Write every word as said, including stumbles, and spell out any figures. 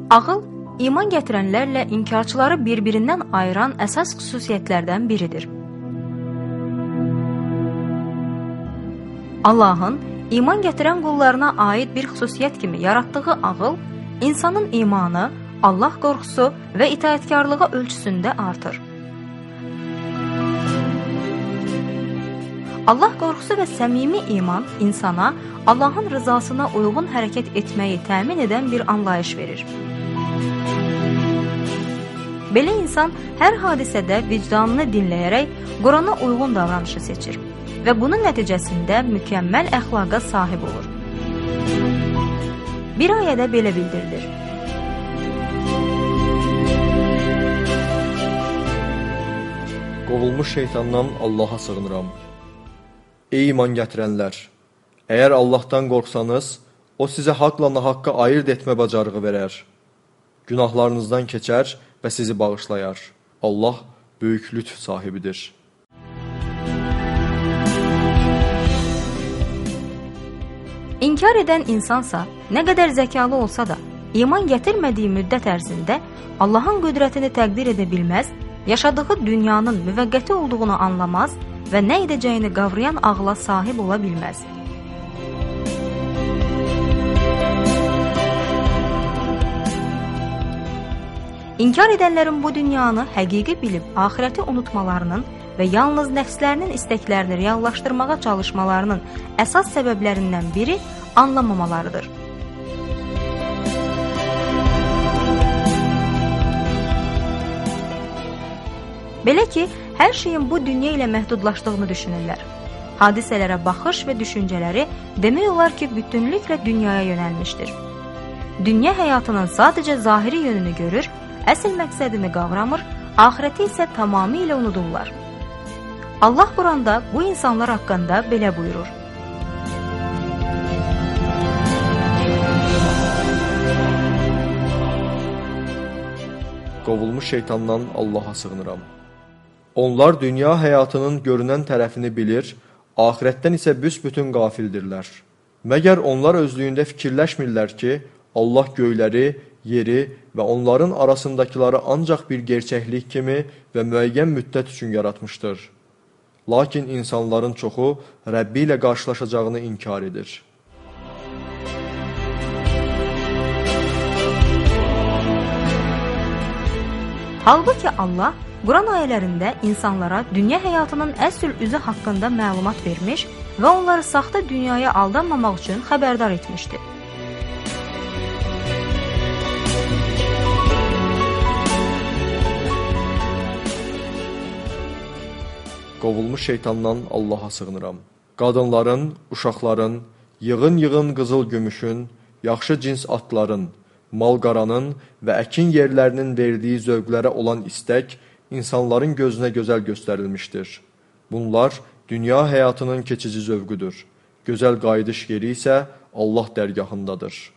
Ağıl, iman gətirənlərlə inkarçıları bir-birindən ayıran əsas xüsusiyyətlərdən biridir. Allahın iman gətirən qullarına aid bir xüsusiyyət kimi yaratdığı ağıl, insanın imanı, Allah qorxusu və itaətkarlığı ölçüsündə artır. Allah qorxusu və səmimi iman insana Allahın rızasına uyğun hərəkət etməyi təmin edən bir anlayış verir. Belə insan hər hadisədə vicdanını dinləyərək Qurana uyğun davranışı seçir və bunun nəticəsində mükəmməl əxlaqa sahib olur. Bir ayədə belə bildirilir. Qovulmuş şeytandan Allaha sığınıram. Ey iman gətirənlər! Əgər Allahdan qorxsanız, O sizə haqla nahaqqa ayırt etmə bacarığı verər. Günahlarınızdan keçər və sizi bağışlayar. Allah böyük lütf sahibidir. İnkar edən insansa, nə qədər zəkalı olsa da, iman gətirmədiyi müddət ərzində Allahın qüdrətini təqdir edə bilməz, yaşadığı dünyanın müvəqqəti olduğunu anlamaz və nə edəcəyini qavrayan ağla sahib ola bilməz. İnkar edənlərin bu dünyanı həqiqi bilib axirəti unutmalarının və yalnız nəfslərinin istəklərini reallaşdırmağa çalışmalarının əsas səbəblərindən biri anlamamalarıdır. Belə ki, hər şeyin bu dünya ilə məhdudlaşdığını düşünürlər. Hadisələrə baxış və düşüncələri demək olar ki, bütünlüklə dünyaya yönəlmişdir. Dünya həyatının sadəcə zahiri yönünü görür, əsl məqsədini qavramır, axirəti isə tamamilə unudurlar. Allah Quranda bu insanlar haqqında belə buyurur. Qovulmuş şeytandan Allaha sığınıram. Onlar dünya həyatının görünən tərəfini bilir, axirətdən isə büsbütün qafildirlər. Məgər onlar özlüyündə fikirləşmirlər ki, Allah göyləri, yeri və onların arasındakiları ancaq bir gerçəklik kimi və müəyyən müddət üçün yaratmışdır. Lakin insanların çoxu Rəbbi ilə qarşılaşacağını inkar edir. Halbuki Allah Quran ayələrində insanlara dünya həyatının əsl üzü haqqında məlumat vermiş və onları saxta dünyaya aldanmamaq üçün xəbərdar etmişdir. Qovulmuş şeytandan Allaha sığınıram. Qadınların, uşaqların, yığın-yığın qızıl gümüşün, yaxşı cins atların, mal-qaranın və əkin yerlərinin verdiyi zövqlərə olan istək insanların gözünə gözəl göstərilmişdir. Bunlar dünya həyatının keçici zövqüdür. Gözəl qayıdış yeri isə Allah dərgahındadır.